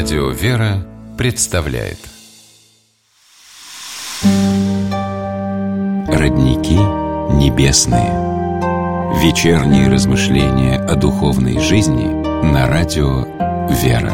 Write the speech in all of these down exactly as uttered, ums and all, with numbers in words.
Радио «Вера» представляет Родники небесные. Вечерние размышления о духовной жизни на радио «Вера».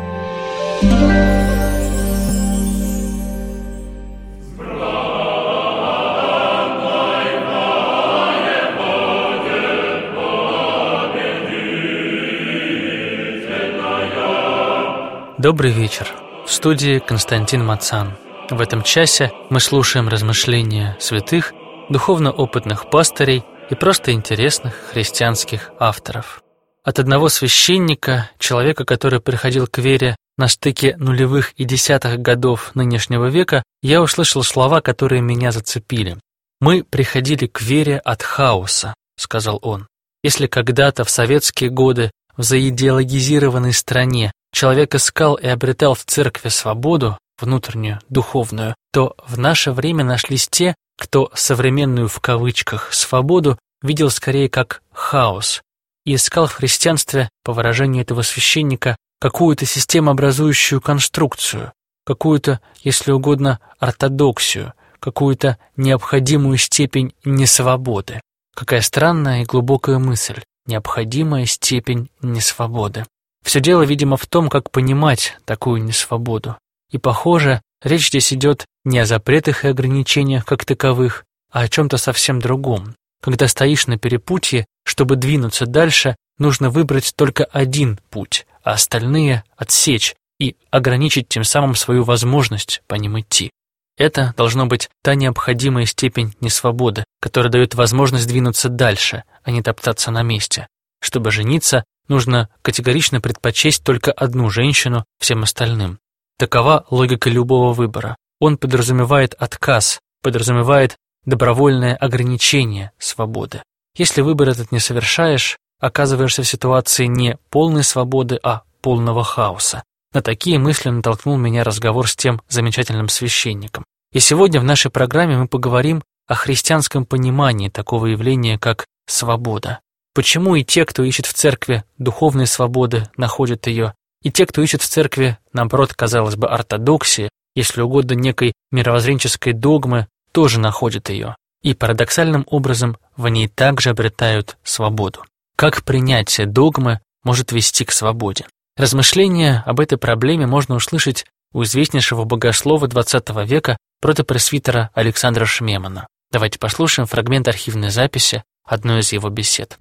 Добрый вечер. В студии Константин Мацан. В этом часе мы слушаем размышления святых, духовно опытных пастырей и просто интересных христианских авторов. От одного священника, человека, который приходил к вере на стыке нулевых и десятых годов нынешнего века, я услышал слова, которые меня зацепили. «Мы приходили к вере от хаоса», — сказал он. Если когда-то в советские годы в заидеологизированной стране человек искал и обретал в церкви свободу, внутреннюю, духовную, то в наше время нашлись те, кто современную в кавычках свободу видел скорее как хаос и искал в христианстве, по выражению этого священника, какую-то системообразующую конструкцию, какую-то, если угодно, ортодоксию, какую-то необходимую степень несвободы. Какая странная и глубокая мысль. Необходимая степень несвободы. Все дело, видимо, в том, как понимать такую несвободу. И, похоже, речь здесь идет не о запретах и ограничениях как таковых, а о чем-то совсем другом. Когда стоишь на перепутье, чтобы двинуться дальше, нужно выбрать только один путь, а остальные отсечь и ограничить тем самым свою возможность по ним идти. Это должно быть та необходимая степень несвободы, которая дает возможность двинуться дальше, а не топтаться на месте. Чтобы жениться, нужно категорично предпочесть только одну женщину всем остальным. Такова логика любого выбора. Он подразумевает отказ, подразумевает добровольное ограничение свободы. Если выбор этот не совершаешь, оказываешься в ситуации не полной свободы, а полного хаоса. На такие мысли натолкнул меня разговор с тем замечательным священником. И сегодня в нашей программе мы поговорим о христианском понимании такого явления, как свобода. Почему и те, кто ищет в церкви духовной свободы, находят ее, и те, кто ищет в церкви, наоборот, казалось бы, ортодоксии, если угодно, некой мировоззренческой догмы, тоже находят ее. И парадоксальным образом в ней также обретают свободу. Как принятие догмы может вести к свободе? Размышления об этой проблеме можно услышать у известнейшего богослова двадцатого века протопресвитера Александра Шмемана. Давайте послушаем фрагмент архивной записи одной из его бесед.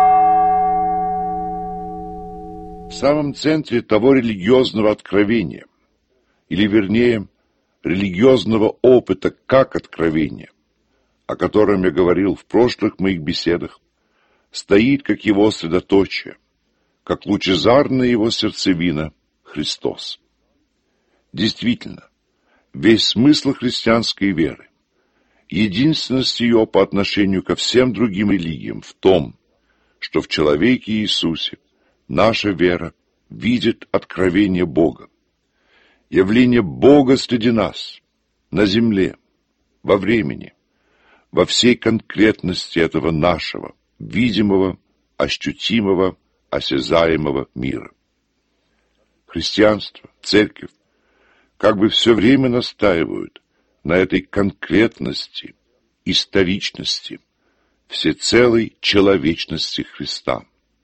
В самом центре того религиозного откровения, или вернее, религиозного опыта как откровения, о котором я говорил в прошлых моих беседах, стоит как его средоточие, как лучезарная его сердцевина Христос. Действительно, весь смысл христианской веры, единственность ее по отношению ко всем другим религиям в том, что в человеке Иисусе наша вера видит откровение Бога, явление Бога среди нас, на земле, во времени, во всей конкретности этого нашего, видимого, ощутимого, осязаемого мира. Христианство, церковь, как бы все время настаивают на этой конкретности, историчности, всецелой человечности Христа.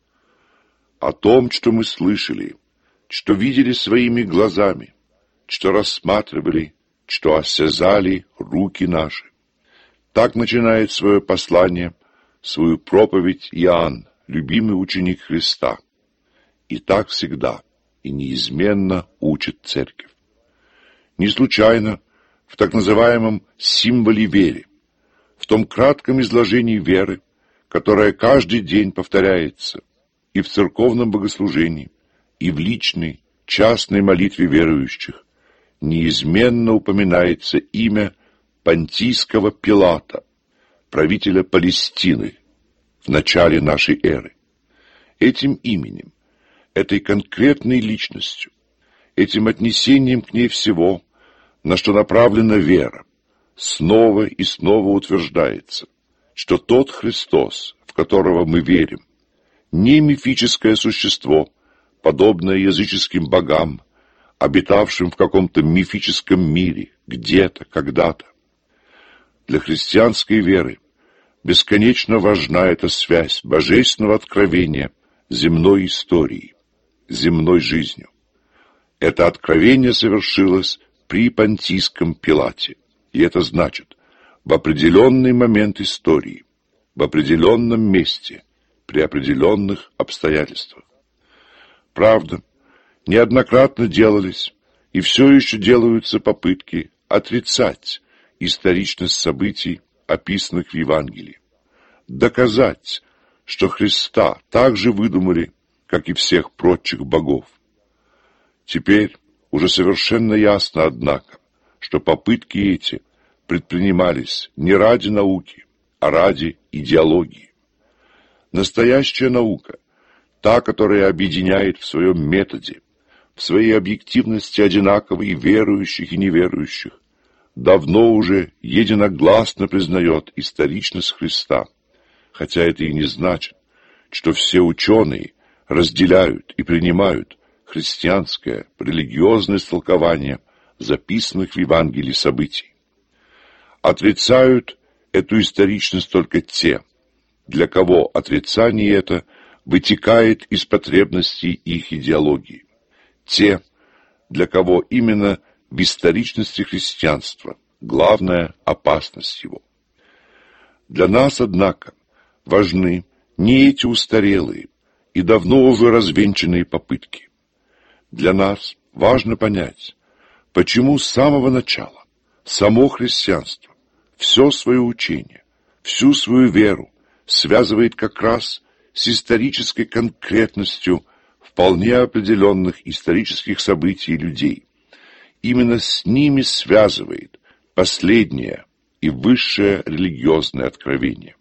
О том, что мы слышали, что видели своими глазами, что рассматривали, что осязали руки наши. Так начинает свое послание, свою проповедь Иоанн, любимый ученик Христа. И так всегда и неизменно учит церковь. Не случайно в так называемом символе веры, в том кратком изложении веры, которое каждый день повторяется и в церковном богослужении, и в личной, частной молитве верующих, неизменно упоминается имя Понтийского Пилата, правителя Палестины, в начале нашей эры. Этим именем, этой конкретной личностью, этим отнесением к ней всего, на что направлена вера, снова и снова утверждается, что тот Христос, в которого мы верим, не мифическое существо, подобное языческим богам, обитавшим в каком-то мифическом мире, где-то, когда-то. Для христианской веры бесконечно важна эта связь божественного откровения с земной историей, земной жизнью. Это откровение совершилось при Понтийском Пилате, и это значит, в определенный момент истории, в определенном месте, при определенных обстоятельствах. Правда, неоднократно делались и все еще делаются попытки отрицать историчность событий, описанных в Евангелии, доказать, что Христа также выдумали, как и всех прочих богов. Теперь уже совершенно ясно, однако, что попытки эти предпринимались не ради науки, а ради идеологии. Настоящая наука, та, которая объединяет в своем методе, в своей объективности одинаково и верующих, и неверующих, давно уже единогласно признает историчность Христа, хотя это и не значит, что все ученые разделяют и принимают христианское религиозное истолкование записанных в Евангелии событий. Отрицают эту историчность только те, для кого отрицание это вытекает из потребностей их идеологии. Те, для кого именно в историчности христианства главная опасность его. Для нас, однако, важны не эти устарелые и давно уже развенчанные попытки. Для нас важно понять, почему с самого начала само христианство все свое учение, всю свою веру связывает как раз с исторической конкретностью вполне определенных исторических событий и людей. Именно с ними связывает последнее и высшее религиозное откровение.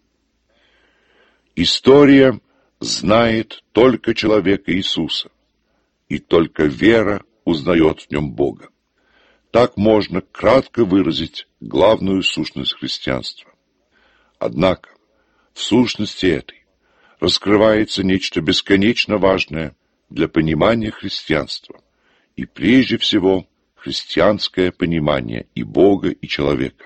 История знает только человека Иисуса, и только вера узнает в нем Бога. Так можно кратко выразить главную сущность христианства. Однако в сущности этой раскрывается нечто бесконечно важное для понимания христианства, и прежде всего христианское понимание и Бога, и человека.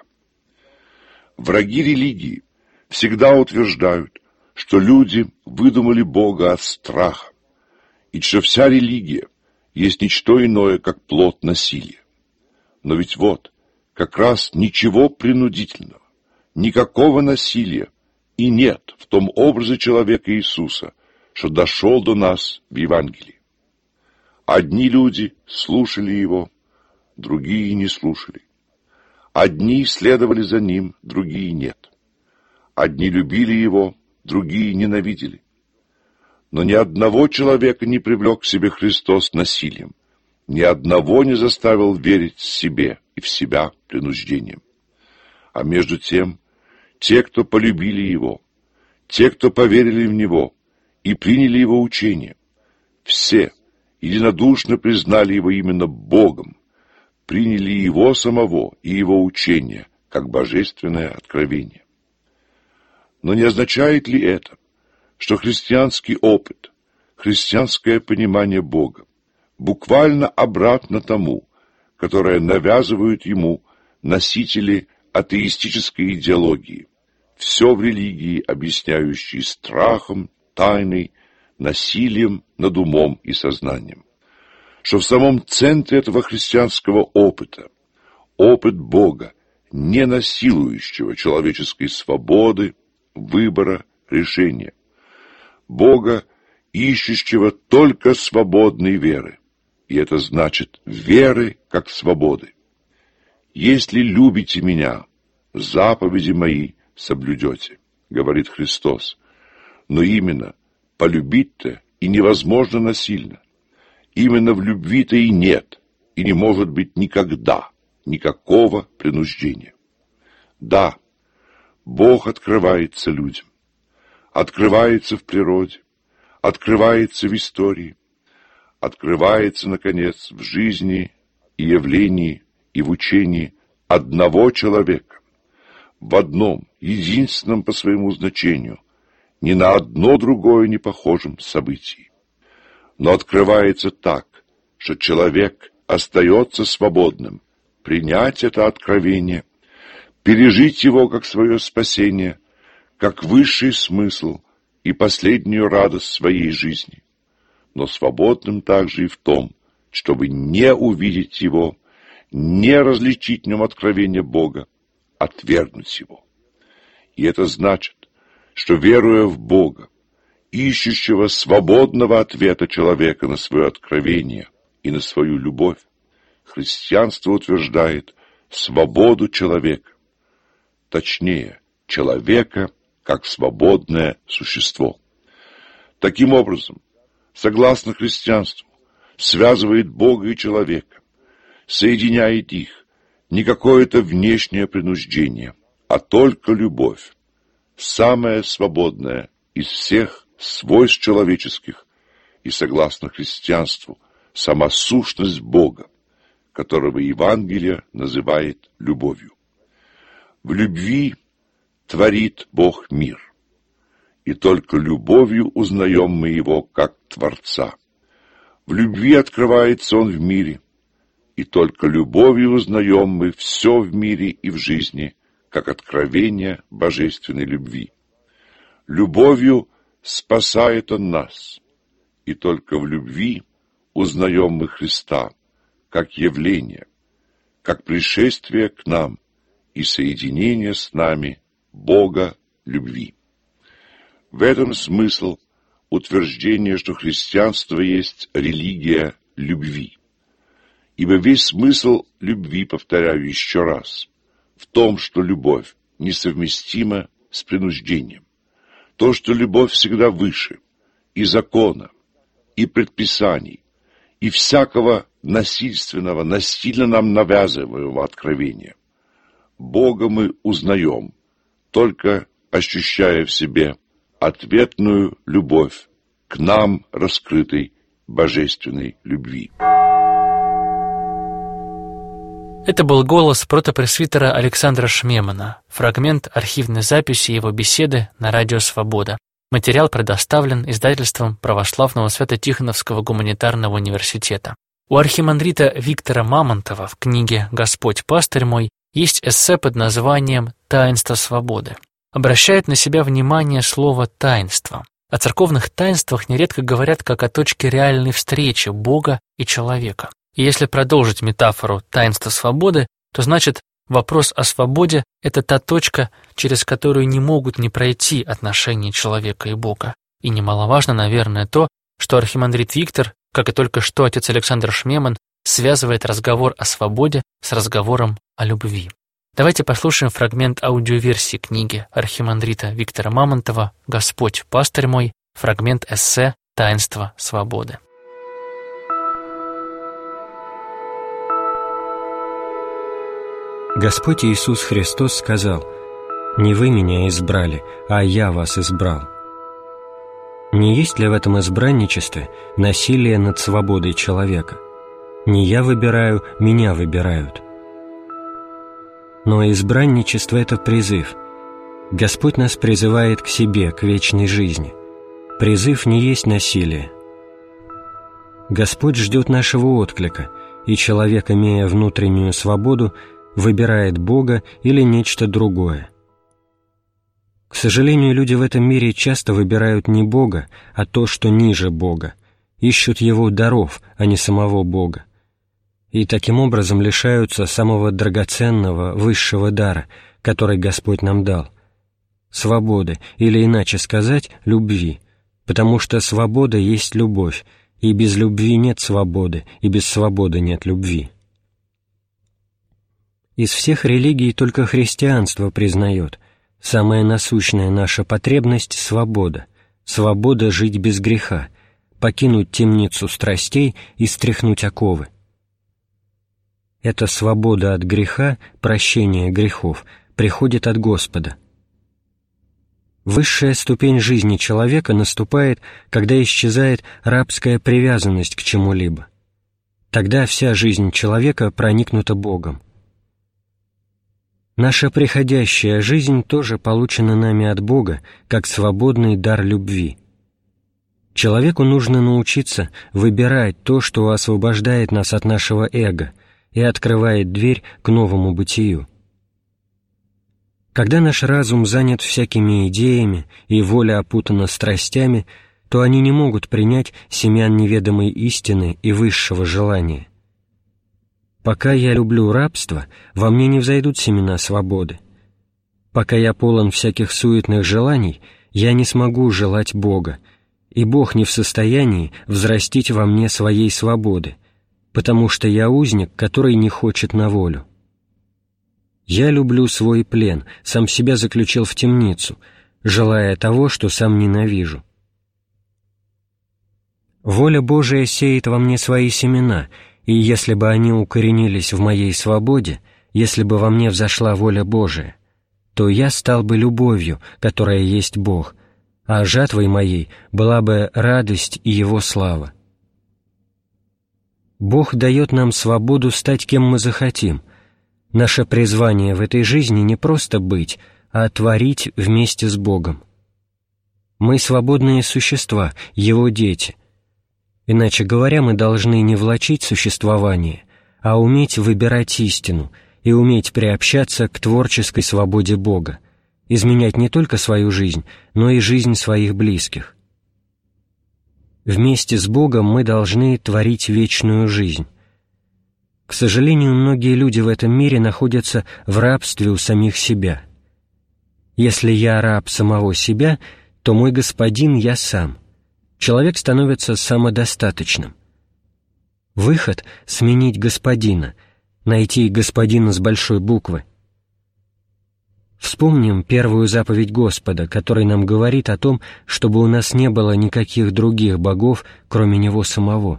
Враги религии всегда утверждают, что люди выдумали Бога от страха, и что вся религия есть ничто иное, как плод насилия. Но ведь вот, как раз ничего принудительного, никакого насилия и нет в том образе человека Иисуса, что дошел до нас в Евангелии. Одни люди слушали Его, другие не слушали. Одни следовали за Ним, другие нет. Одни любили Его, другие ненавидели. Но ни одного человека не привлек к себе Христос насилием, ни одного не заставил верить себе и в себя принуждением. А между тем, те, кто полюбили Его, те, кто поверили в Него и приняли Его учение, все единодушно признали Его именно Богом, приняли Его самого и Его учение как божественное откровение. Но не означает ли это, что христианский опыт, христианское понимание Бога буквально обратно тому, которое навязывают ему носители атеистической идеологии, все в религии объясняющие страхом, тайной, насилием над умом и сознанием, что в самом центре этого христианского опыта опыт Бога, не насилующего человеческой свободы, выбора, решения, Бога, ищущего только свободной веры, и это значит веры как свободы. «Если любите меня, заповеди мои соблюдете», — говорит Христос. Но именно полюбить-то и невозможно насильно. Именно в любви-то и нет, и не может быть никогда никакого принуждения. Да, Бог открывается людям, открывается в природе, открывается в истории, открывается, наконец, в жизни и явлении и в учении одного человека, в одном, единственном по своему значению, ни на одно другое не похожем событии. Но открывается так, что человек остается свободным принять это откровение, пережить его как свое спасение, как высший смысл и последнюю радость своей жизни, но свободным также и в том, чтобы не увидеть его, не различить в нем откровение Бога, отвергнуть его. И это значит, что, веруя в Бога, ищущего свободного ответа человека на свое откровение и на свою любовь, христианство утверждает свободу человека, точнее, человека как свободное существо. Таким образом, согласно христианству, связывает Бога и человека, соединяет их не какое-то внешнее принуждение, а только любовь, самая свободная из всех свойств человеческих и, согласно христианству, сама сущность Бога, которого Евангелие называет любовью. В любви творит Бог мир, и только любовью узнаем мы Его как Творца. В любви открывается Он в мире, и только любовью узнаем мы все в мире и в жизни, как откровение божественной любви. Любовью спасает Он нас, и только в любви узнаем мы Христа, как явление, как пришествие к нам и соединение с нами Бога любви. В этом смысл утверждения, что христианство есть религия любви. Ибо весь смысл любви, повторяю еще раз, в том, что любовь несовместима с принуждением. То, что любовь всегда выше и закона, и предписаний, и всякого насильственного, насильно нам навязываемого откровения. Бога мы узнаем, только ощущая в себе ответную любовь к нам раскрытой божественной любви. Это был голос протопресвитера Александра Шмемана, фрагмент архивной записи его беседы на радио «Свобода». Материал предоставлен издательством Православного Свято-Тихоновского гуманитарного университета. У архимандрита Виктора Мамонтова в книге «Господь, пастырь мой» есть эссе под названием «Таинство свободы». Обращает на себя внимание слово «таинство». О церковных таинствах нередко говорят как о точке реальной встречи Бога и человека. И если продолжить метафору таинства свободы, то значит, вопрос о свободе – это та точка, через которую не могут не пройти отношения человека и Бога. И немаловажно, наверное, то, что архимандрит Виктор, как и только что отец Александр Шмеман, связывает разговор о свободе с разговором о любви. Давайте послушаем фрагмент аудиоверсии книги архимандрита Виктора Мамонтова «Господь, пастырь мой», фрагмент эссе «Таинство свободы». Господь Иисус Христос сказал: «Не вы меня избрали, а я вас избрал». Не есть ли в этом избранничестве насилие над свободой человека? Не я выбираю, меня выбирают. Но избранничество — это призыв. Господь нас призывает к себе, к вечной жизни. Призыв не есть насилие. Господь ждет нашего отклика, и человек, имея внутреннюю свободу, выбирает Бога или нечто другое. К сожалению, люди в этом мире часто выбирают не Бога, а то, что ниже Бога, ищут Его даров, а не самого Бога, и таким образом лишаются самого драгоценного, высшего дара, который Господь нам дал — свободы, или, иначе сказать, любви, потому что свобода есть любовь, и без любви нет свободы, и без свободы нет любви. Из всех религий только христианство признает: самая насущная наша потребность — свобода, свобода жить без греха, покинуть темницу страстей и стряхнуть оковы. Эта свобода от греха, прощение грехов, приходит от Господа. Высшая ступень жизни человека наступает, когда исчезает рабская привязанность к чему-либо. Тогда вся жизнь человека проникнута Богом. Наша приходящая жизнь тоже получена нами от Бога, как свободный дар любви. Человеку нужно научиться выбирать то, что освобождает нас от нашего эго и открывает дверь к новому бытию. Когда наш разум занят всякими идеями и воля опутана страстями, то они не могут принять семян неведомой истины и высшего желания. Пока я люблю рабство, во мне не взойдут семена свободы. Пока я полон всяких суетных желаний, я не смогу желать Бога, и Бог не в состоянии взрастить во мне своей свободы, потому что я узник, который не хочет на волю. Я люблю свой плен, сам себя заключил в темницу, желая того, что сам ненавижу. Воля Божия сеет во мне свои семена, и если бы они укоренились в моей свободе, если бы во мне взошла воля Божия, то я стал бы любовью, которая есть Бог, а жатвой моей была бы радость и Его слава. Бог дает нам свободу стать кем мы захотим. Наше призвание в этой жизни не просто быть, а творить вместе с Богом. Мы свободные существа, Его дети. Иначе говоря, мы должны не влачить существование, а уметь выбирать истину и уметь приобщаться к творческой свободе Бога, изменять не только свою жизнь, но и жизнь своих близких. Вместе с Богом мы должны творить вечную жизнь. К сожалению, многие люди в этом мире находятся в рабстве у самих себя. Если я раб самого себя, то мой господин я сам. Человек становится самодостаточным. Выход — сменить господина, найти господина с большой буквы. Вспомним первую заповедь Господа, который нам говорит о том, чтобы у нас не было никаких других богов, кроме Него самого.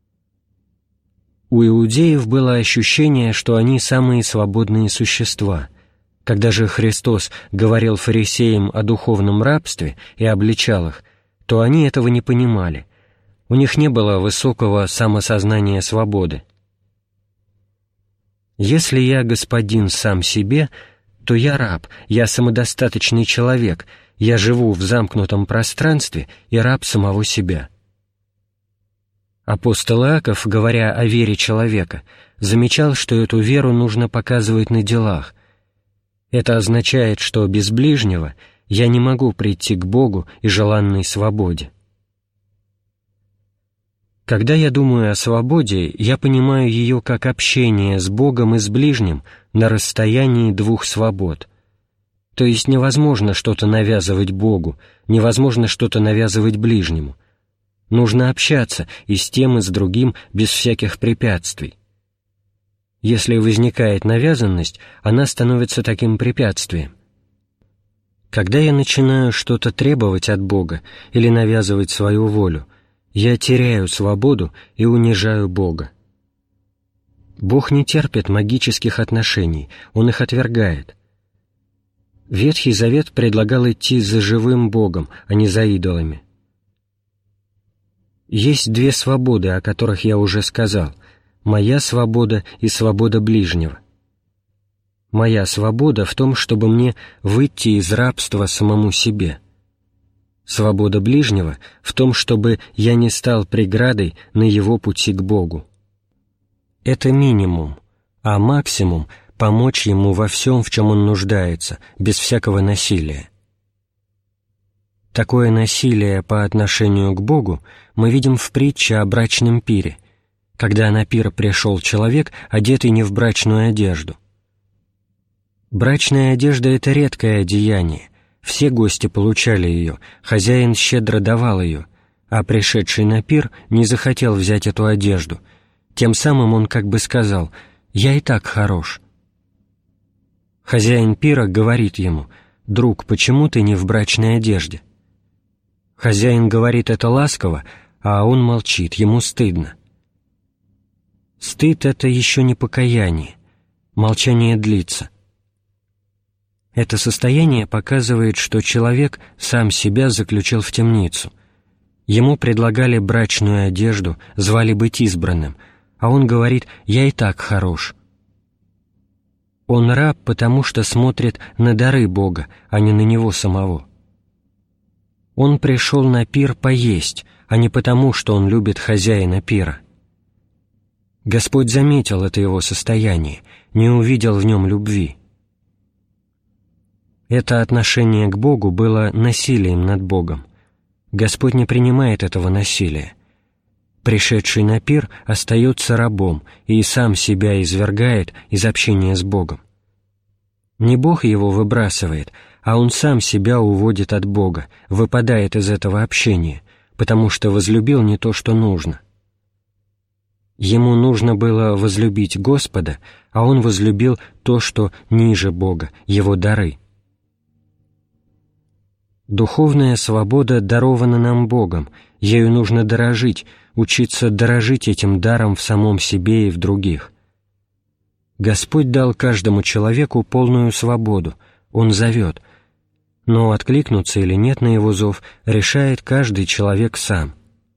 У иудеев было ощущение, что они самые свободные существа. Когда же Христос говорил фарисеям о духовном рабстве и обличал их, то они этого не понимали. У них не было высокого самосознания свободы. Если я господин сам себе, то я раб, я самодостаточный человек, я живу в замкнутом пространстве и раб самого себя. Апостол Иаков, говоря о вере человека, замечал, что эту веру нужно показывать на делах. Это означает, что без ближнего я не могу прийти к Богу и желанной свободе. Когда я думаю о свободе, я понимаю ее как общение с Богом и с ближним на расстоянии двух свобод. То есть невозможно что-то навязывать Богу, невозможно что-то навязывать ближнему. Нужно общаться и с тем, и с другим без всяких препятствий. Если возникает навязанность, она становится таким препятствием. Когда я начинаю что-то требовать от Бога или навязывать свою волю, я теряю свободу и унижаю Бога. Бог не терпит магических отношений, Он их отвергает. Ветхий Завет предлагал идти за живым Богом, а не за идолами. Есть две свободы, о которых я уже сказал: моя свобода и свобода ближнего. Моя свобода в том, чтобы мне выйти из рабства самому себе. Свобода ближнего в том, чтобы я не стал преградой на его пути к Богу. Это минимум, а максимум — помочь ему во всем, в чем он нуждается, без всякого насилия. Такое насилие по отношению к Богу мы видим в притче о брачном пире, когда на пир пришел человек, одетый не в брачную одежду. Брачная одежда — это редкое одеяние, все гости получали ее, хозяин щедро давал ее, а пришедший на пир не захотел взять эту одежду, тем самым он как бы сказал: «Я и так хорош». Хозяин пира говорит ему: «Друг, почему ты не в брачной одежде?» Хозяин говорит это ласково, а он молчит, ему стыдно. Стыд — это еще не покаяние, молчание длится. Это состояние показывает, что человек сам себя заключил в темницу. Ему предлагали брачную одежду, звали быть избранным, а он говорит: «Я и так хорош». Он раб, потому что смотрит на дары Бога, а не на него самого. Он пришел на пир поесть, а не потому, что он любит хозяина пира. Господь заметил это его состояние, не увидел в нем любви. Это отношение к Богу было насилием над Богом. Господь не принимает этого насилия. Пришедший на пир остается рабом и сам себя извергает из общения с Богом. Не Бог его выбрасывает, а он сам себя уводит от Бога, выпадает из этого общения, потому что возлюбил не то, что нужно. Ему нужно было возлюбить Господа, а он возлюбил то, что ниже Бога, его дары. Духовная свобода дарована нам Богом, ею нужно дорожить, учиться дорожить этим даром в самом себе и в других. Господь дал каждому человеку полную свободу, Он зовет, но откликнуться или нет на Его зов решает каждый человек сам.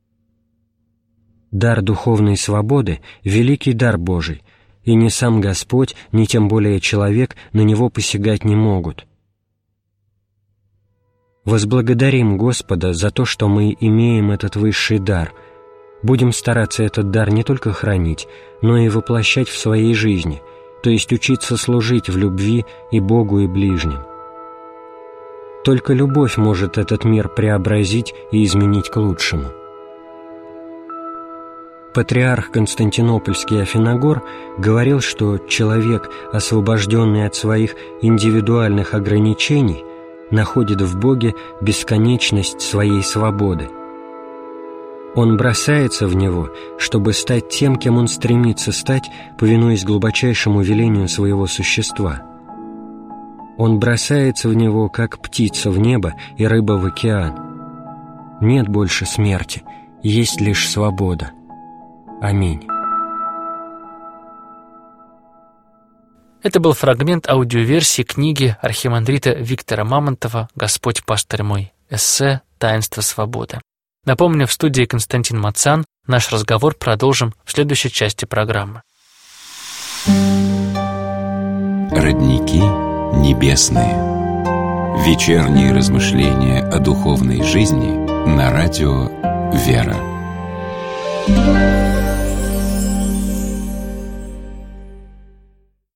Дар духовной свободы — великий дар Божий, и ни сам Господь, ни тем более человек на него посягать не могут. Возблагодарим Господа за то, что мы имеем этот высший дар. Будем стараться этот дар не только хранить, но и воплощать в своей жизни, то есть учиться служить в любви и Богу, и ближним. Только любовь может этот мир преобразить и изменить к лучшему. Патриарх Константинопольский Афиногор говорил, что человек, освобожденный от своих индивидуальных ограничений, находит в Боге бесконечность своей свободы. Он бросается в Него, чтобы стать тем, кем он стремится стать, повинуясь глубочайшему велению своего существа. Он бросается в Него, как птица в небо и рыба в океан. Нет больше смерти, есть лишь свобода. Аминь. Это был фрагмент аудиоверсии книги архимандрита Виктора Мамонтова «Господь, пастырь мой. Эссе «Таинство свободы». Напомню, в студии Константин Мацан. Наш разговор продолжим в следующей части программы. Родники небесные. Вечерние размышления о духовной жизни на радио «Вера».